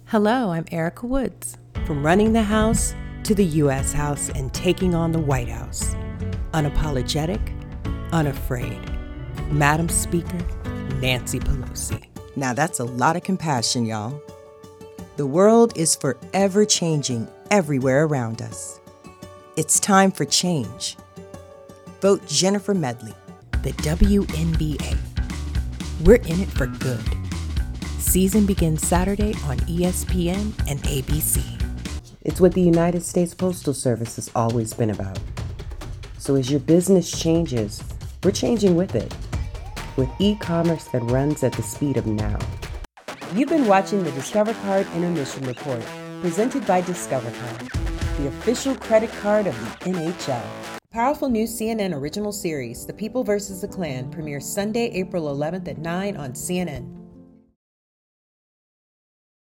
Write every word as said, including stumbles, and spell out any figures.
Hello, I'm Erica Woods. From running the House to the U S House and taking on the White House. Unapologetic, unafraid. Madam Speaker, Nancy Pelosi. Now that's a lot of compassion, y'all. The world is forever changing everywhere around us. It's time for change. Vote Jennifer Medley. The W N B A. We're in it for good. Season begins Saturday on E S P N and A B C. It's what the United States Postal Service has always been about. So as your business changes, we're changing with it. With e-commerce that runs at the speed of now. You've been watching the Discover Card Intermission Report, presented by Discover Card, the official credit card of the N H L. Powerful new C N N original series, The People versus the Klan, premieres Sunday, April eleventh at nine on C N N.